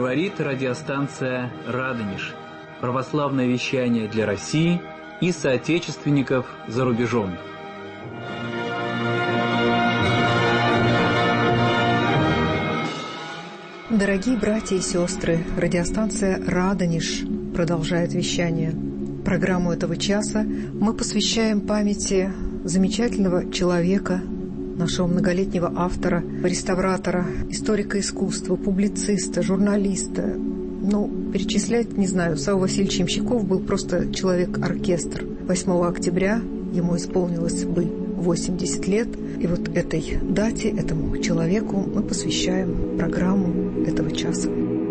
Говорит радиостанция «Радонеж». Православное вещание для России и соотечественников за рубежом. Дорогие братья и сестры, радиостанция «Радонеж» продолжает вещание. Программу этого часа мы посвящаем памяти замечательного человека, нашего многолетнего автора, реставратора, историка искусства, публициста, журналиста. Перечислять не знаю. Савва Васильевич Ямщиков был просто человек-оркестр. 8 октября ему исполнилось бы 80 лет. И вот этой дате, этому человеку мы посвящаем программу этого часа.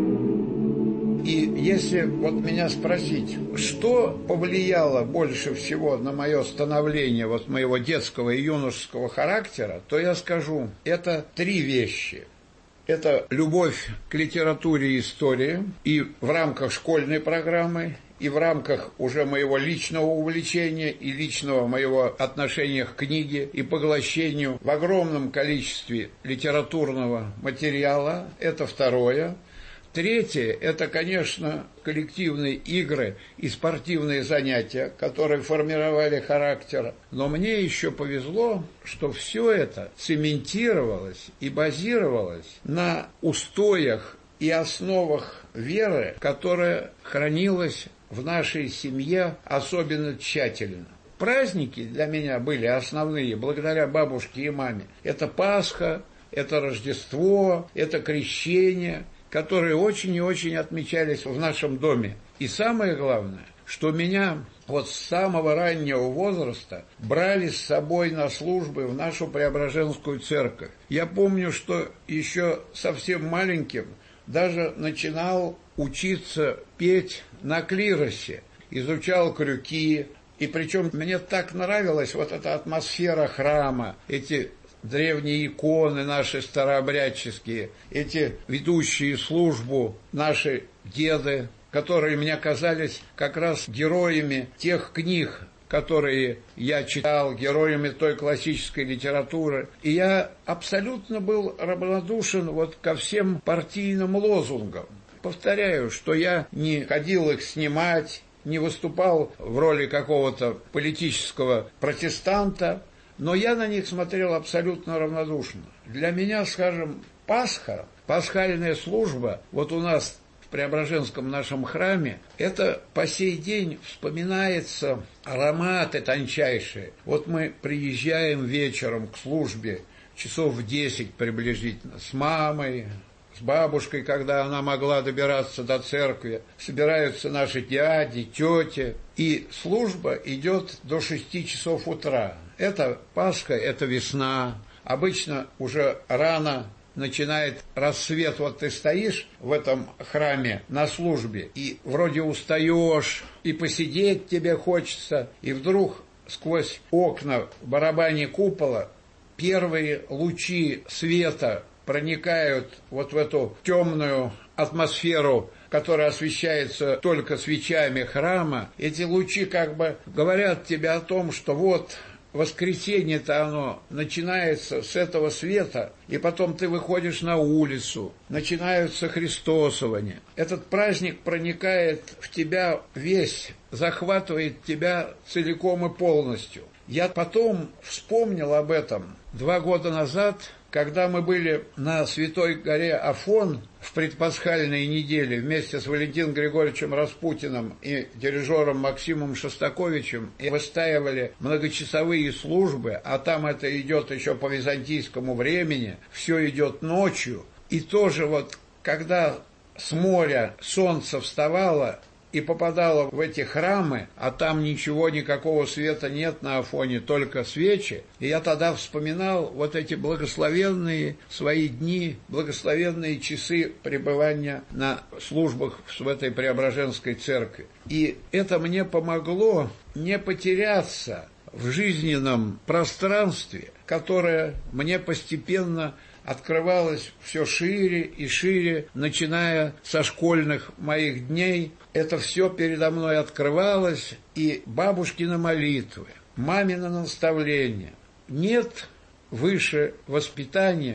И если меня спросить, что повлияло больше всего на мое становление моего детского и юношеского характера, то я скажу, это 3 вещи. Это любовь к литературе и истории, и в рамках школьной программы, и в рамках уже моего личного увлечения и личного моего отношения к книге и поглощению в огромном количестве литературного материала. Это 2. 3. Это, конечно, коллективные игры и спортивные занятия, которые формировали характер. Но мне еще повезло, что все это цементировалось и базировалось на устоях и основах веры, которая хранилась в нашей семье особенно тщательно. Праздники для меня были основные, благодаря бабушке и маме. Это Пасха, это Рождество, это Крещение, которые очень и очень отмечались в нашем доме. И самое главное, что меня с самого раннего возраста брали с собой на службы в нашу Преображенскую церковь. Я помню, что еще совсем маленьким даже начинал учиться петь на клиросе, изучал крюки, и причем мне так нравилась эта атмосфера храма, эти древние иконы наши старообрядческие, эти ведущие службу наши деды, которые мне казались как раз героями тех книг, которые я читал, героями той классической литературы. И я абсолютно был равнодушен ко всем партийным лозунгам. Повторяю, что я не ходил их снимать, не выступал в роли какого-то политического протестанта, но я на них смотрел абсолютно равнодушно. Для меня, скажем, Пасха, пасхальная служба, у нас в Преображенском нашем храме, это по сей день вспоминается ароматы тончайшие. Мы приезжаем вечером к службе, часов в 10 приблизительно, с мамой, с бабушкой, когда она могла добираться до церкви, собираются наши дяди, тети, и служба идет до 6 часов утра. Это Пасха, это весна. Обычно уже рано начинает рассвет. Ты стоишь в этом храме на службе, и вроде устаешь, и посидеть тебе хочется, и вдруг сквозь окна в барабане купола первые лучи света проникают в эту темную атмосферу, которая освещается только свечами храма. Эти лучи говорят тебе о том, что воскресенье-то оно начинается с этого света, и потом ты выходишь на улицу, начинаются христосования. Этот праздник проникает в тебя весь, захватывает тебя целиком и полностью. Я потом вспомнил об этом 2 года назад, когда мы были на Святой горе Афон в предпасхальной неделе вместе с Валентином Григорьевичем Распутиным и дирижером Максимом Шостаковичем, и выстаивали многочасовые службы, а там это идет еще по византийскому времени, все идет ночью, и тоже когда с моря солнце вставало и попадало в эти храмы, а там никакого света нет на Афоне, только свечи. И я тогда вспоминал эти благословенные свои дни, благословенные часы пребывания на службах в этой Преображенской церкви. И это мне помогло не потеряться в жизненном пространстве, которое мне постепенно открывалось все шире и шире, начиная со школьных моих дней. Это все передо мной открывалось, и бабушкины молитвы, мамино наставление. Нет выше воспитания,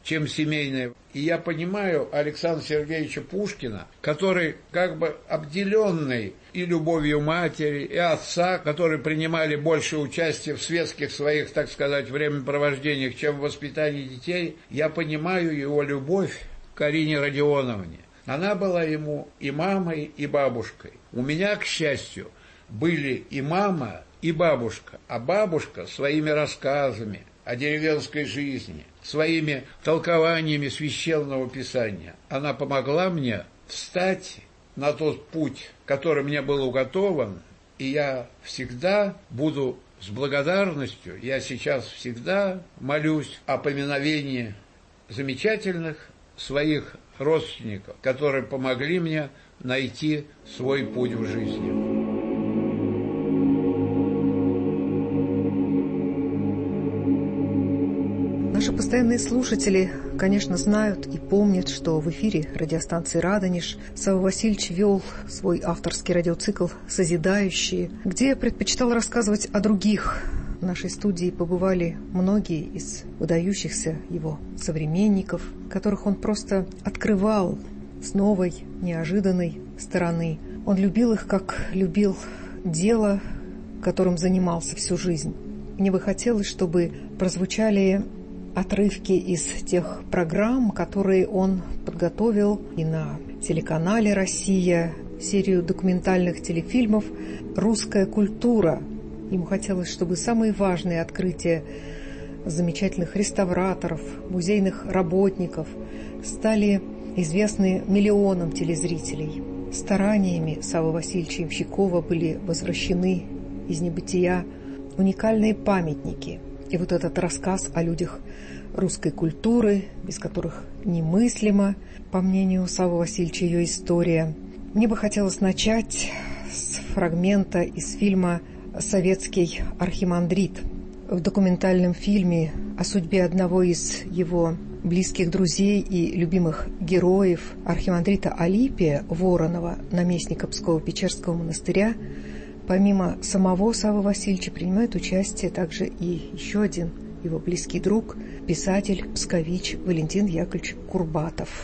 чем семейное. И я понимаю Александра Сергеевича Пушкина, который как бы обделенный и любовью матери, и отца, которые принимали больше участия в светских своих, так сказать, времяпровождениях, чем в воспитании детей. Я понимаю его любовь к Карине Родионовне. Она была ему и мамой, и бабушкой. У меня, к счастью, были и мама, и бабушка. А бабушка своими рассказами о деревенской жизни, своими толкованиями священного писания, она помогла мне встать на тот путь, который мне был уготован, и я всегда буду с благодарностью, я сейчас всегда молюсь о поминовении замечательных своих родственников, которые помогли мне найти свой путь в жизни. Наши постоянные слушатели, конечно, знают и помнят, что в эфире радиостанции «Радонеж» Савва Васильевич вел свой авторский радиоцикл «Созидающие», где предпочитал рассказывать о других. В нашей студии побывали многие из выдающихся его современников, которых он просто открывал с новой, неожиданной стороны. Он любил их, как любил дело, которым занимался всю жизнь. Мне бы хотелось, чтобы прозвучали отрывки из тех программ, которые он подготовил и на телеканале «Россия», серию документальных телефильмов «Русская культура». Ему хотелось, чтобы самые важные открытия замечательных реставраторов, музейных работников стали известны миллионам телезрителей. Стараниями Саввы Васильевича Ямщикова были возвращены из небытия уникальные памятники. И вот этот рассказ о людях русской культуры, без которых немыслима, по мнению Саввы Васильевича, ее история. Мне бы хотелось начать с фрагмента из фильма «Советский архимандрит». В документальном фильме о судьбе одного из его близких друзей и любимых героев, архимандрита Алипия Воронова, наместника Псково-Печерского монастыря, помимо самого Саввы Васильевича принимает участие также и еще один его близкий друг, писатель, пскович Валентин Яковлевич Курбатов.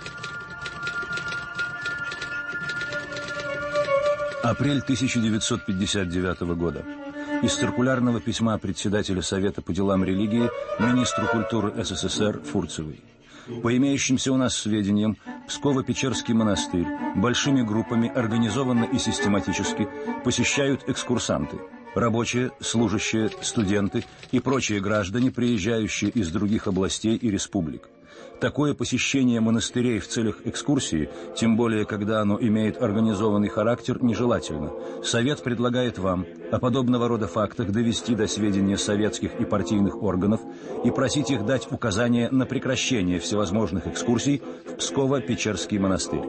Апрель 1959 года. Из циркулярного письма председателя Совета по делам религии министру культуры СССР Фурцевой. По имеющимся у нас сведениям, Псково-Печерский монастырь большими группами организованно и систематически посещают экскурсанты, рабочие, служащие, студенты и прочие граждане, приезжающие из других областей и республик. Такое посещение монастырей в целях экскурсии, тем более когда оно имеет организованный характер, нежелательно. Совет предлагает вам о подобного рода фактах довести до сведения советских и партийных органов и просить их дать указания на прекращение всевозможных экскурсий в Псково-Печерский монастырь.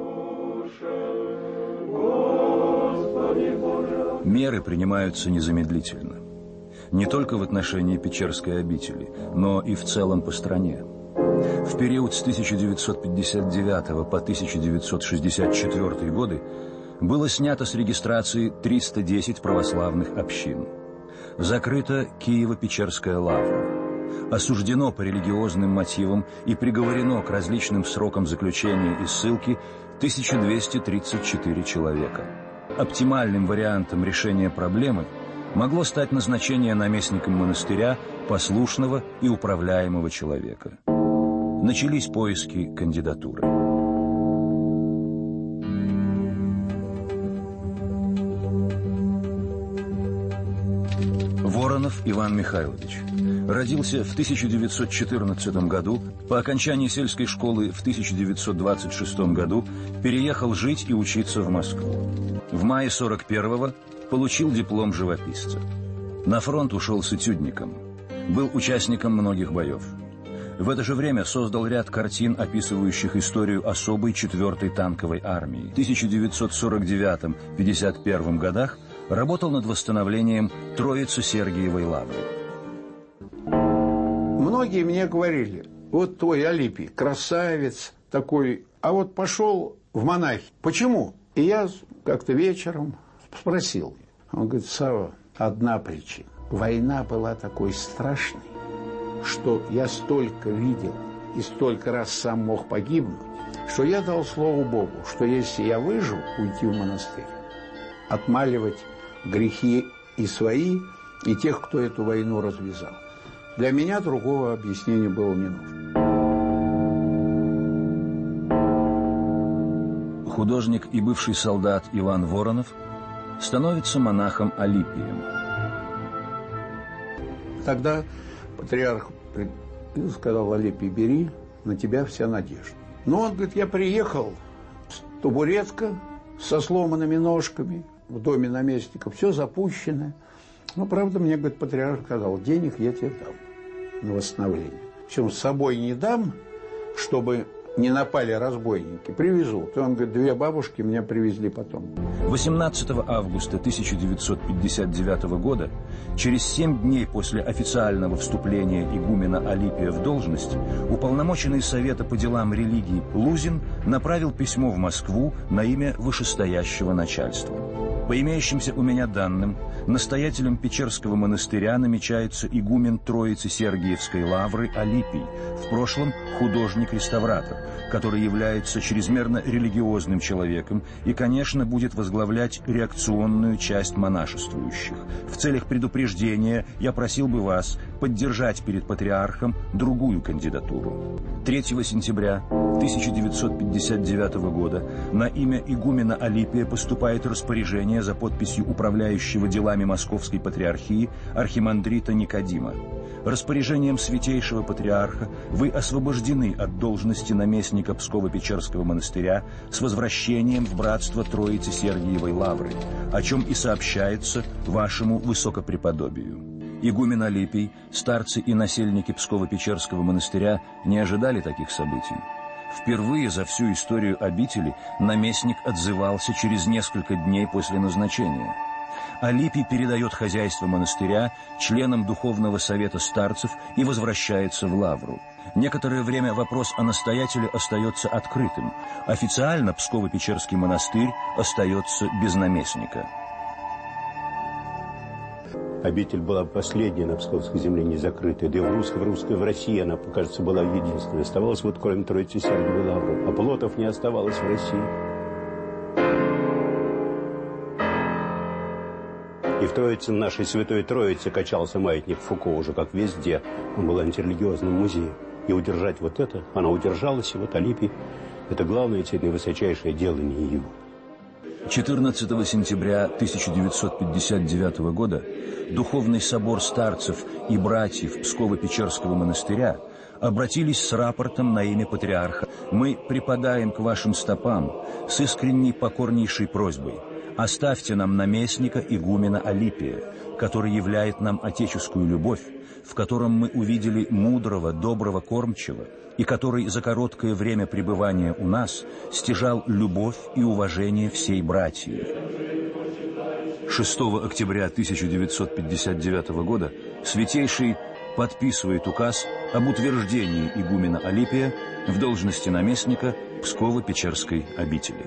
Меры принимаются незамедлительно. Не только в отношении Печерской обители, но и в целом по стране. В период с 1959 по 1964 годы было снято с регистрации 310 православных общин. Закрыта Киево-Печерская лавра. Осуждено по религиозным мотивам и приговорено к различным срокам заключения и ссылки 1234 человека. Оптимальным вариантом решения проблемы могло стать назначение наместником монастыря послушного и управляемого человека. Начались поиски кандидатуры. Воронов Иван Михайлович. Родился в 1914 году, по окончании сельской школы в 1926 году переехал жить и учиться в Москву. В мае 1941-го получил диплом живописца. На фронт ушел с этюдником. Был участником многих боев. В это же время создал ряд картин, описывающих историю особой 4-й танковой армии. В 1949-51 годах работал над восстановлением Троице-Сергиевой лавры. Многие мне говорили, вот твой Алипий, красавец такой, а вот пошел в монахи. Почему? И я как-то вечером спросил. Он говорит: Сава, одна причина. Война была такой страшной, что я столько видел и столько раз сам мог погибнуть, что я дал слово Богу, что если я выжил, уйти в монастырь, отмаливать грехи и свои, и тех, кто эту войну развязал. Для меня другого объяснения было не нужно. Художник и бывший солдат Иван Воронов становится монахом Алипием. Тогда патриарх сказал: Алипий, бери, на тебя вся надежда. Но он говорит: я приехал с Табуретка, со сломанными ножками, в доме наместника, все запущено. Но, правда, мне, говорит, патриарх сказал: денег я тебе дам на восстановление. Причем с собой не дам, чтобы не напали разбойники, привезу. То он говорит: 2 бабушки меня привезли потом. 18 августа 1959 года, через 7 дней после официального вступления игумена Алипия в должность, уполномоченный Совета по делам религии Лузин направил письмо в Москву на имя вышестоящего начальства. По имеющимся у меня данным, настоятелем Печерского монастыря намечается игумен Троицы Сергиевской лавры Алипий, в прошлом художник-реставратор, который является чрезмерно религиозным человеком и, конечно, будет возглавлять реакционную часть монашествующих. В целях предупреждения я просил бы вас поддержать перед патриархом другую кандидатуру. 3 сентября 1959 года на имя игумена Алипия поступает распоряжение за подписью управляющего делами Московской патриархии архимандрита Никодима. Распоряжением святейшего патриарха вы освобождены от должности наместника Псково-Печерского монастыря с возвращением в братство Троицы Сергиевой лавры, о чем и сообщается вашему высокопреподобию. Игумен Алипий, старцы и насельники Псково-Печерского монастыря не ожидали таких событий. Впервые за всю историю обители наместник отзывался через несколько дней после назначения. Алипий передает хозяйство монастыря членам Духовного совета старцев и возвращается в лавру. Некоторое время вопрос о настоятеле остается открытым. Официально Псково-Печерский монастырь остается без наместника. Обитель была последняя на Псковской земле не закрытая. Да и в России она, кажется, была единственной. Оставалась вот кроме Троицы Сергиевой лавры. А плотов не оставалось в России. И в Троице, нашей Святой Троице, качался маятник Фуко уже как везде. Он был антирелигиозным музеем. И удержать вот это, она удержалась, и вот Алипий, это главное, цельное, высочайшее делание его. 14 сентября 1959 года Духовный собор старцев и братьев Псково-Печерского монастыря обратились с рапортом на имя патриарха. Мы припадаем к вашим стопам с искренней покорнейшей просьбой: оставьте нам наместника игумена Алипия, который являет нам отеческую любовь, в котором мы увидели мудрого, доброго кормчего, и который за короткое время пребывания у нас стяжал любовь и уважение всей братьи. 6 октября 1959 года Святейший подписывает указ об утверждении игумена Алипия в должности наместника Псково-Печерской обители.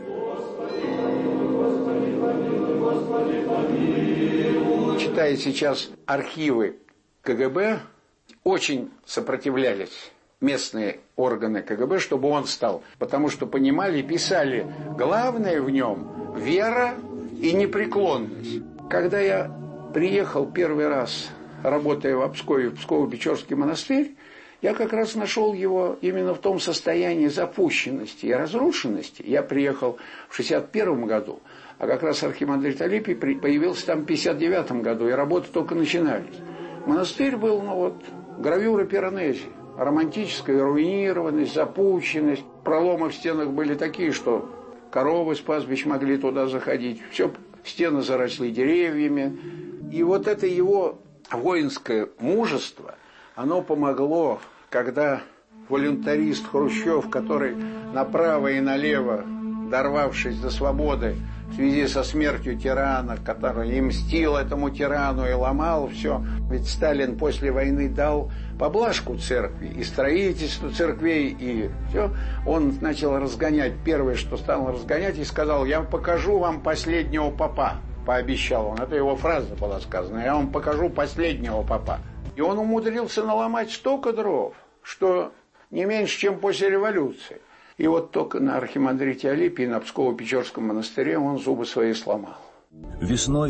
Читая сейчас архивы КГБ, очень сопротивлялись местные органы КГБ, чтобы он стал, потому что понимали, писали: главное в нем вера и непреклонность. Когда я приехал первый раз, работая в Пскове, в Псково-Печерский монастырь, я как раз нашел его именно в том состоянии запущенности и разрушенности. Я приехал в 1961 году, а как раз архимандрит Алипий появился там в 1959 году, и работы только начинались. Монастырь был, гравюра Пиранези. Романтическая руинированность, запущенность. Проломы в стенах были такие, что коровы с пастбищ могли туда заходить. Все, стены заросли деревьями. И вот это его воинское мужество, оно помогло, когда волюнтарист Хрущев, который направо и налево, дорвавшись до свободы, в связи со смертью тирана, который и мстил этому тирану, и ломал все. Ведь Сталин после войны дал поблажку церкви, и строительству церквей, и все. Он начал разгонять, первое, что стал разгонять, и сказал: я покажу вам последнего попа, пообещал он. Это его фраза была сказана: я вам покажу последнего попа. И он умудрился наломать столько дров, что не меньше, чем после революции. И вот только на архимандрите Алипии, на Псково-Печорском монастыре он зубы свои сломал. Весной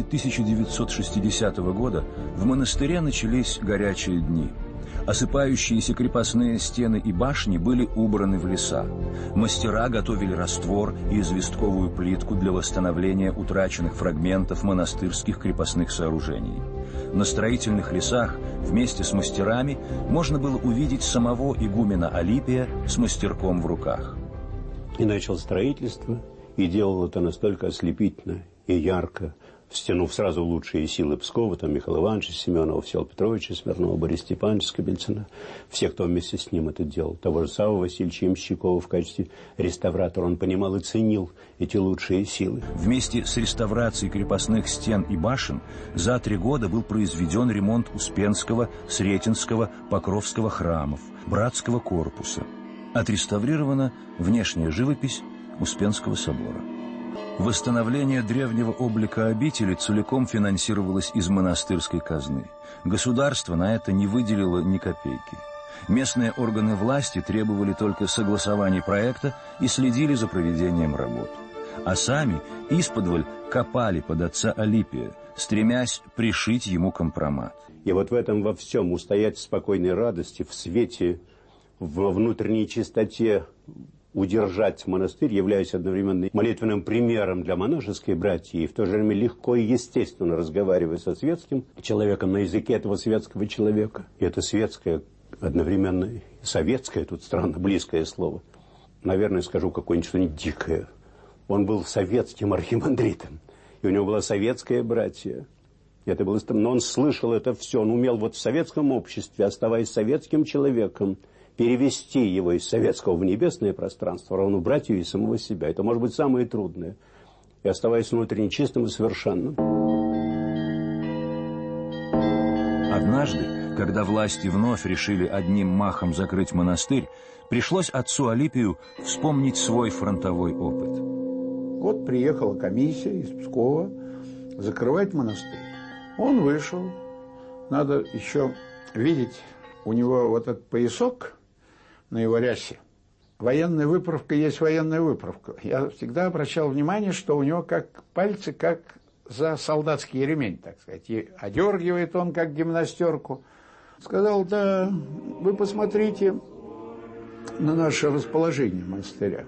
1960 года в монастыре начались горячие дни. Осыпающиеся крепостные стены и башни были убраны в леса. Мастера готовили раствор и известковую плитку для восстановления утраченных фрагментов монастырских крепостных сооружений. На строительных лесах вместе с мастерами можно было увидеть самого игумена Алипия с мастерком в руках. И начал строительство, и делал это настолько ослепительно и ярко, стянув сразу лучшие силы Пскова, там Михаила Ивановича Семенова, Всеволода Петровича Смирнова, Бориса Степановича Скобельцина, все, кто вместе с ним это делал, того же Савва Васильевича Ямщикова в качестве реставратора, он понимал и ценил эти лучшие силы. Вместе с реставрацией крепостных стен и башен за 3 года был произведен ремонт Успенского, Сретенского, Покровского храмов, Братского корпуса. Отреставрирована внешняя живопись Успенского собора. Восстановление древнего облика обители целиком финансировалось из монастырской казны. Государство на это не выделило ни копейки. Местные органы власти требовали только согласования проекта и следили за проведением работ. А сами исподволь копали под отца Алипия, стремясь пришить ему компромат. И вот в этом во всем устоять в спокойной радости, в свете, во внутренней чистоте, удержать монастырь, являясь одновременно молитвенным примером для монашеской братьи, и в то же время легко и естественно разговаривая со светским человеком на языке этого светского человека. И это светское, одновременно советское, тут странно, близкое слово. Наверное, скажу какое-нибудь что-нибудь дикое. Он был советским архимандритом, и у него была советская братья. Это было, но он слышал это все, он умел вот в советском обществе, оставаясь советским человеком, перевести его из советского в небесное пространство, равно братью и самого себя. Это может быть самое трудное. И оставаясь внутренне чистым и совершенным. Однажды, когда власти вновь решили одним махом закрыть монастырь, пришлось отцу Алипию вспомнить свой фронтовой опыт. Вот приехала комиссия из Пскова закрывать монастырь. Он вышел. Надо еще видеть, у него вот этот поясок на его рясе. Военная выправка есть военная выправка. Я всегда обращал внимание, что у него как пальцы, как за солдатский ремень, так сказать. И одергивает он, как гимнастерку. Сказал, да, вы посмотрите на наше расположение монастыря.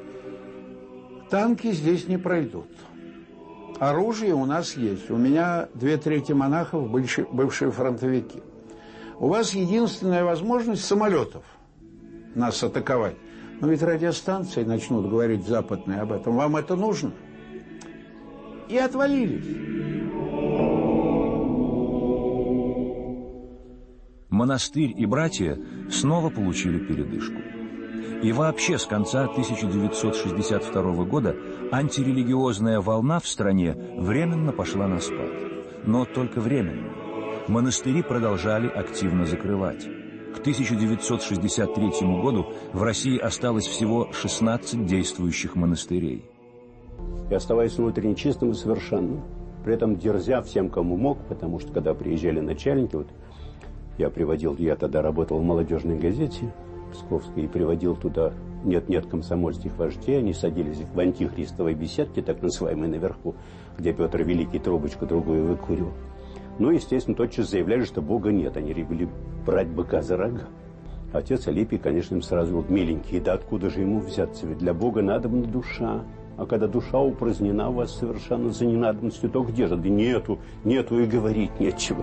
Танки здесь не пройдут. Оружие у нас есть. У меня 2/3 монахов бывшие фронтовики. У вас единственная возможность самолетов нас атаковать. Но ведь радиостанции начнут говорить западные об этом. Вам это нужно? И отвалились. Монастырь и братья снова получили передышку. И вообще с конца 1962 года антирелигиозная волна в стране временно пошла на спад. Но только временно. Монастыри продолжали активно закрывать. К 1963 году в России осталось всего 16 действующих монастырей. И оставаясь внутренне чистым и совершенным, при этом дерзя всем, кому мог, потому что когда приезжали начальники, вот я тогда работал в молодежной газете Псковской и приводил туда нет-нет комсомольских вождей, они садились в антихристовой беседке, так называемой наверху, где Петр Великий трубочку другую выкурил. Ну, естественно, тотчас заявляли, что Бога нет. Они решили брать быка за рога. Отец Алипий, конечно, им сразу говорил, миленький, да откуда же ему взяться? Ведь для Бога надобна душа. А когда душа упразднена у вас совершенно за ненадобностью, то где же? Да нету и говорить нечего.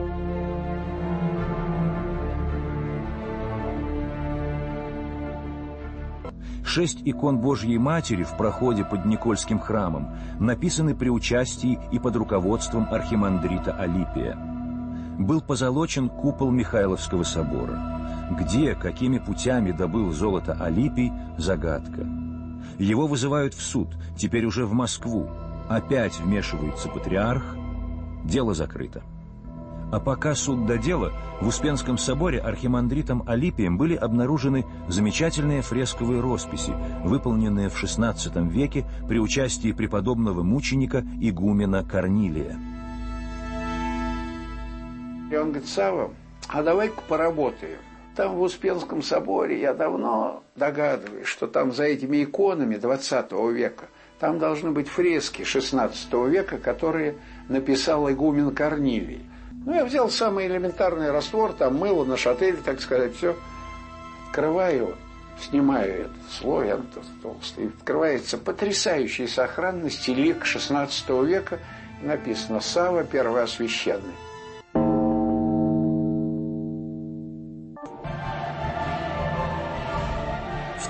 Шесть икон Божьей Матери в проходе под Никольским храмом написаны при участии и под руководством архимандрита Алипия. Был позолочен купол Михайловского собора. Где, какими путями добыл золото Алипий – загадка. Его вызывают в суд, теперь уже в Москву. Опять вмешивается патриарх. Дело закрыто. А пока суд до дела, в Успенском соборе архимандритом Алипием были обнаружены замечательные фресковые росписи, выполненные в XVI веке при участии преподобного мученика игумена Корнилия. И он говорит, Савва, а давай-ка поработаем. там в Успенском соборе, я давно догадываюсь, что там за этими иконами 20 века, там должны быть фрески 16 века, которые написал игумен Корнилий. Ну, я взял самый элементарный раствор, там мыло, нашатырь, так сказать, все. Открываю, снимаю этот слой, он толстый, открывается потрясающей сохранности лик 16 века, написано «Савва Первоосвященный». В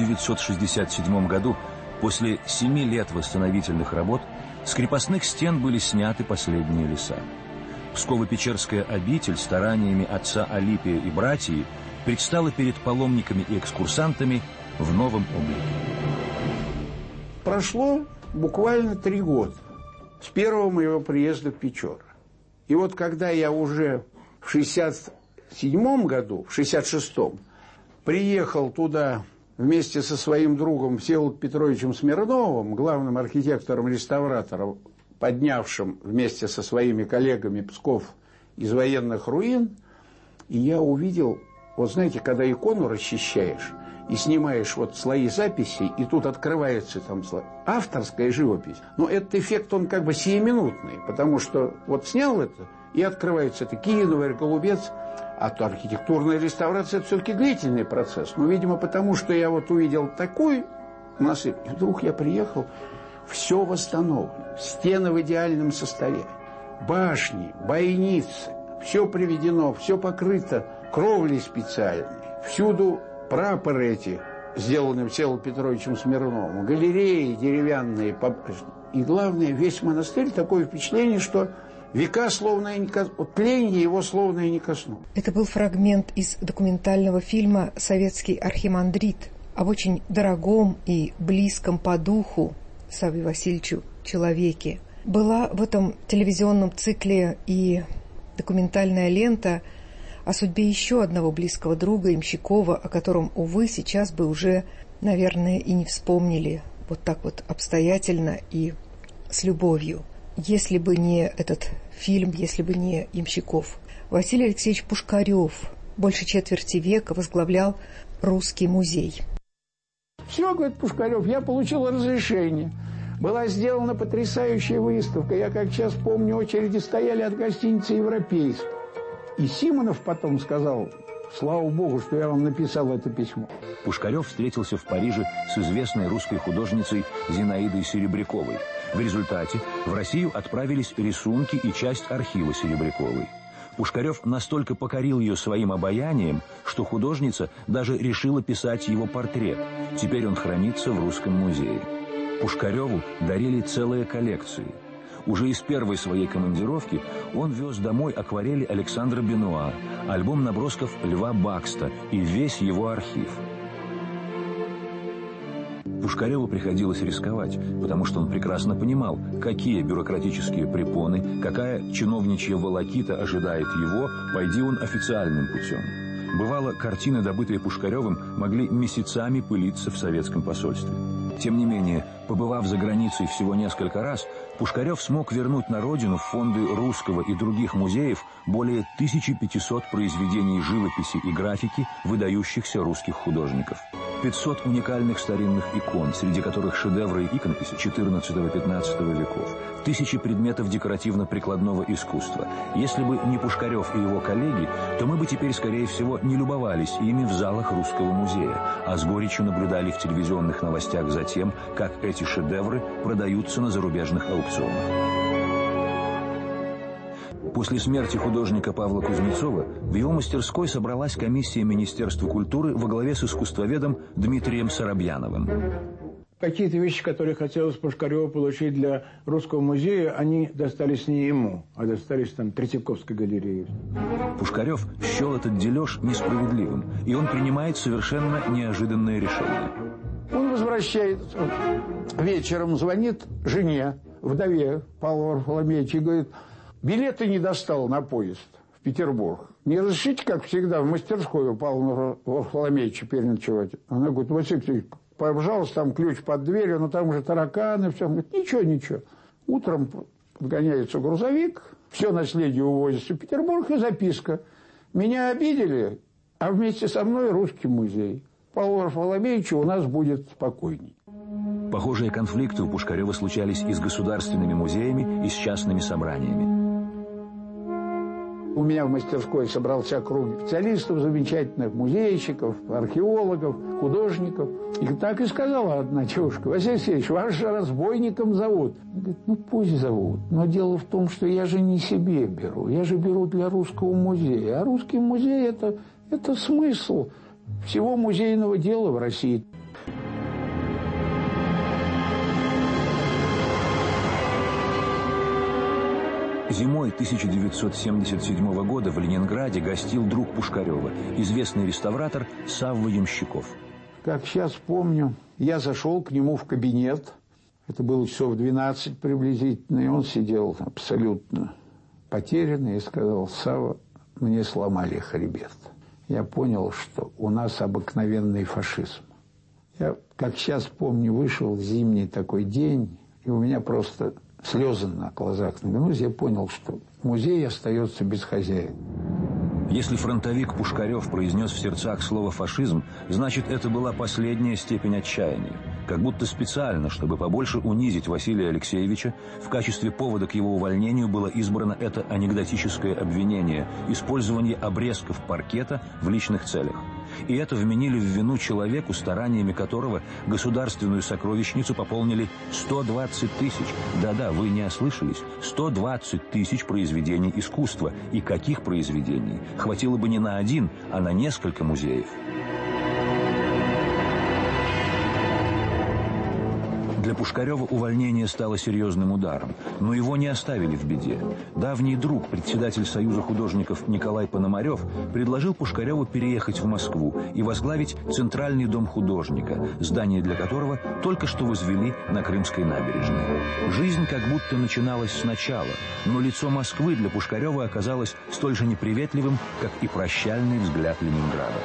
1967 году, после 7 лет восстановительных работ, с крепостных стен были сняты последние леса. Псково-Печерская обитель стараниями отца Алипия и братьев предстала перед паломниками и экскурсантами в новом облике. Прошло буквально 3 года с первого моего приезда в Печоры. И вот когда я уже в 1967 году, в 1966 приехал туда вместе со своим другом Всеволодом Петровичем Смирновым, главным архитектором-реставратором, поднявшим вместе со своими коллегами Псков из военных руин, и я увидел, вот знаете, когда икону расчищаешь и снимаешь вот слои записей, и тут открывается там авторская живопись, но этот эффект, он как бы сиюминутный, потому что вот снял это, и открывается это Киновер, Голубец, а то архитектурная реставрация – это все-таки длительный процесс. Ну, видимо, потому что я вот увидел такой насыпь, и вдруг я приехал, все восстановлено, стены в идеальном состоянии, башни, бойницы, все приведено, все покрыто кровлей специальной, всюду прапоры эти, сделанные Всеволодом Петровичем Смирновым, галереи деревянные, и главное, весь монастырь, такое впечатление, что века словно и не коснулось, тление его словно и не коснулось. Это был фрагмент из документального фильма «Советский архимандрит» об очень дорогом и близком по духу Савве Васильевичу человеке. Была в этом телевизионном цикле и документальная лента о судьбе еще одного близкого друга Ямщикова, о котором, увы, сейчас бы уже, наверное, и не вспомнили вот так вот обстоятельно и с любовью. Если бы не этот фильм, если бы не Ямщиков. Василий Алексеевич Пушкарев больше четверти века возглавлял Русский музей. Все, говорит Пушкарев, я получил разрешение. Была сделана потрясающая выставка. Я, как сейчас помню, очереди стояли от гостиницы «Европейск». И Симонов потом сказал: слава богу, что я вам написал это письмо. Пушкарев встретился в Париже с известной русской художницей Зинаидой Серебряковой. В результате в Россию отправились рисунки и часть архива Серебряковой. Пушкарев настолько покорил ее своим обаянием, что художница даже решила писать его портрет. Теперь он хранится в Русском музее. Пушкареву дарили целые коллекции. Уже из первой своей командировки он вез домой акварели Александра Бенуа, альбом набросков Льва Бакста и весь его архив. Пушкареву приходилось рисковать, потому что он прекрасно понимал, какие бюрократические препоны, какая чиновничья волокита ожидает его, пойди он официальным путем. Бывало, картины, добытые Пушкаревым, могли месяцами пылиться в советском посольстве. Тем не менее, побывав за границей всего несколько раз, Пушкарев смог вернуть на родину в фонды Русского и других музеев более 1500 произведений живописи и графики выдающихся русских художников. 500 уникальных старинных икон, среди которых шедевры и иконописи XIV-XV веков, тысячи предметов декоративно-прикладного искусства. Если бы не Пушкарев и его коллеги, то мы бы теперь, скорее всего, не любовались ими в залах Русского музея, а с горечью наблюдали в телевизионных новостях за тем, как эти шедевры продаются на зарубежных аукционах. После смерти художника Павла Кузнецова в его мастерской собралась комиссия Министерства культуры во главе с искусствоведом Дмитрием Соробьяновым. Какие-то вещи, которые хотелось Пушкареву получить для Русского музея, они достались не ему, а достались там Третьяковской галерее. Пушкарев счел этот дележ несправедливым, и он принимает совершенно неожиданное решение. Он возвращается, вечером звонит жене, вдове Павла Варфоломеевича, и говорит: билеты не достал на поезд в Петербург. Не разрешите, как всегда, в мастерскую Павла Варфоломеевича переночевать? Она говорит: Василий, пожалуйста, там ключ под дверью, но там уже тараканы, все. Он говорит: ничего. Утром подгоняется грузовик, все наследие увозится в Петербург, и записка: меня обидели, а вместе со мной Русский музей. Павлу Варфоломеевичу у нас будет спокойней. Похожие конфликты у Пушкарева случались и с государственными музеями, и с частными собраниями. У меня в мастерской собрался круг специалистов замечательных, музейщиков, археологов, художников. И так и сказала одна девушка: Василий Алексеевич, вас же разбойником зовут. Он говорит, ну пусть зовут, но дело в том, что я же не себе беру, я же беру для Русского музея. А Русский музей – это смысл всего музейного дела в России. Зимой 1977 года в Ленинграде гостил друг Пушкарева, известный реставратор Савва Ямщиков. Как сейчас помню, я зашел к нему в кабинет. Это было часов 12 приблизительно, и он сидел абсолютно потерянный и сказал: Савва, мне сломали хребет. Я понял, что у нас обыкновенный фашизм. Я, как сейчас помню, вышел в зимний такой день, и у меня просто слезы на глазах навернулись. Я понял, что музей остается без хозяина. Если фронтовик Пушкарев произнес в сердцах слово «фашизм», значит, это была последняя степень отчаяния. Как будто специально, чтобы побольше унизить Василия Алексеевича, в качестве повода к его увольнению было избрано это анекдотическое обвинение – использование обрезков паркета в личных целях. И это вменили в вину человеку, стараниями которого государственную сокровищницу пополнили 120 тысяч. Да-да, вы не ослышались. 120 тысяч произведений искусства. И каких произведений? Хватило бы не на один, а на несколько музеев. Для Пушкарева увольнение стало серьезным ударом, но его не оставили в беде. Давний друг, председатель Союза художников Николай Пономарев, предложил Пушкареву переехать в Москву и возглавить Центральный дом художника, здание для которого только что возвели на Крымской набережной. Жизнь как будто начиналась сначала, но лицо Москвы для Пушкарева оказалось столь же неприветливым, как и прощальный взгляд Ленинграда.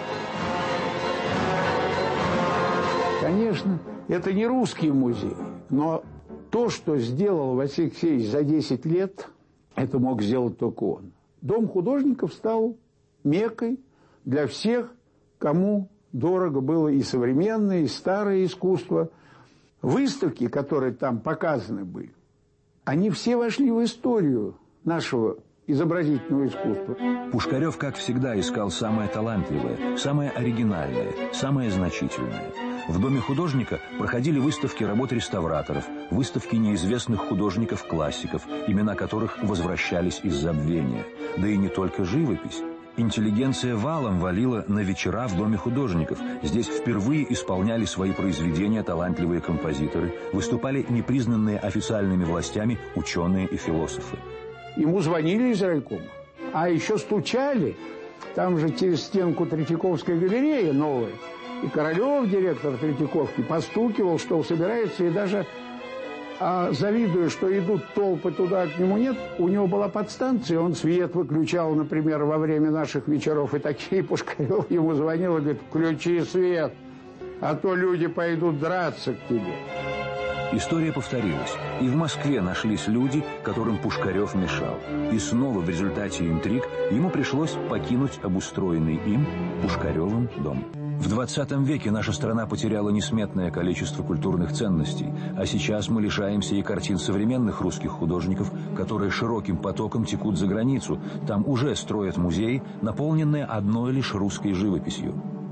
Конечно, это не Русский музей, но то, что сделал Василий Алексеевич за 10 лет, это мог сделать только он. Дом художников стал меккой для всех, кому дорого было и современное, и старое искусство. Выставки, которые там показаны были, они все вошли в историю нашего изобразительного искусства. Пушкарев, как всегда, искал самое талантливое, самое оригинальное, самое значительное. В Доме художника проходили выставки работ реставраторов, выставки неизвестных художников-классиков, имена которых возвращались из забвения. Да и не только живопись. Интеллигенция валом валила на вечера в Доме художников. Здесь впервые исполняли свои произведения талантливые композиторы, выступали непризнанные официальными властями ученые и философы. Ему звонили из райкома, а еще стучали. Там же через стенку Третьяковской галереи новая. И Королев, директор Третьяковки, постукивал, что собирается, и даже завидуя, что идут толпы туда, к нему нет, у него была подстанция, он свет выключал, например, во время наших вечеров, и такие Пушкарев ему звонил и говорит: включи свет, а то люди пойдут драться к тебе. История повторилась. И в Москве нашлись люди, которым Пушкарев мешал. И снова в результате интриг ему пришлось покинуть обустроенный им Пушкаревым дом. В 20 веке наша страна потеряла несметное количество культурных ценностей, а сейчас мы лишаемся и картин современных русских художников, которые широким потоком текут за границу. Там уже строят музеи, наполненные одной лишь русской живописью.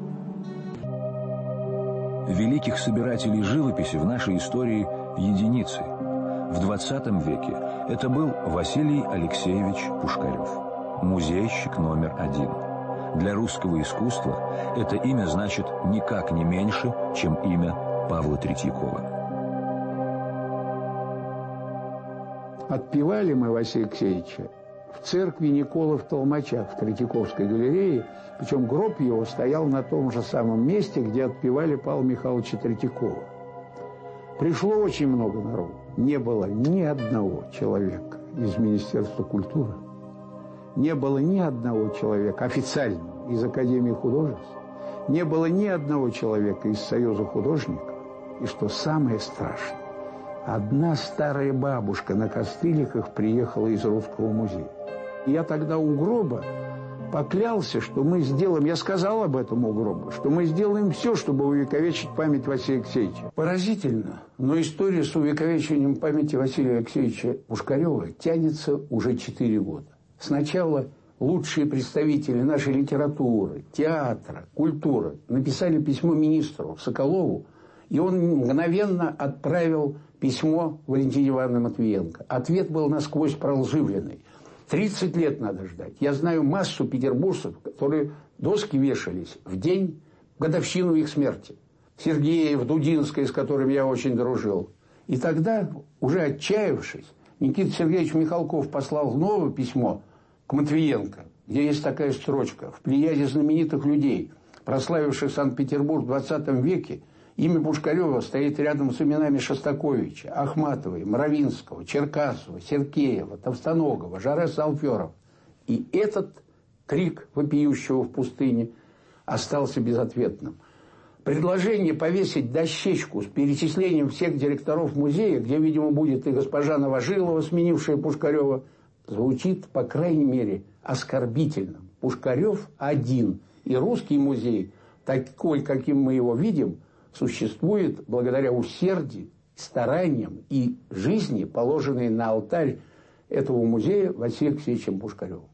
Великих собирателей живописи в нашей истории единицы. В 20 веке это был Василий Алексеевич Пушкарев, музейщик номер 1. Для русского искусства это имя значит никак не меньше, чем имя Павла Третьякова. Отпевали мы Василия Алексеевича в церкви Николы в Толмачах, в Третьяковской галерее. Причем гроб его стоял на том же самом месте, где отпевали Павла Михайловича Третьякова. Пришло очень много народу. Не было ни одного человека из Министерства культуры, не было ни одного человека официально из Академии художеств, не было ни одного человека из Союза художников. И что самое страшное, одна старая бабушка на костыликах приехала из Русского музея. Я тогда у гроба поклялся, что мы сделаем, я сказал об этом у гроба, что мы сделаем все, чтобы увековечить память Василия Алексеевича. Поразительно, но история с увековечением памяти Василия Алексеевича Пушкарева тянется уже 4 года. Сначала лучшие представители нашей литературы, театра, культуры написали письмо министру Соколову, и он мгновенно отправил письмо Валентине Ивановне Матвиенко. Ответ был насквозь пролживленный. 30 лет надо ждать. Я знаю массу петербуржцев, которые доски вешались в день, в годовщину их смерти. Сергеев, Дудинская, с которыми я очень дружил. И тогда, уже отчаявшись, Никита Сергеевич Михалков послал новое письмо к Матвиенко, где есть такая строчка: в плеяде знаменитых людей, прославивших Санкт-Петербург в 20 веке, имя Пушкарева стоит рядом с именами Шостаковича, Ахматовой, Мравинского, Черкасова, Серкеева, Товстоногова, Жареса Алферова. И этот крик вопиющего в пустыне остался безответным. Предложение повесить дощечку с перечислением всех директоров музея, где, видимо, будет и госпожа Новожилова, сменившая Пушкарева, звучит, по крайней мере, оскорбительно. Пушкарев один, и русский музей, такой, каким мы его видим, существует благодаря усердию, стараниям и жизни, положенной на алтарь этого музея Василием Алексеевичем Пушкаревым.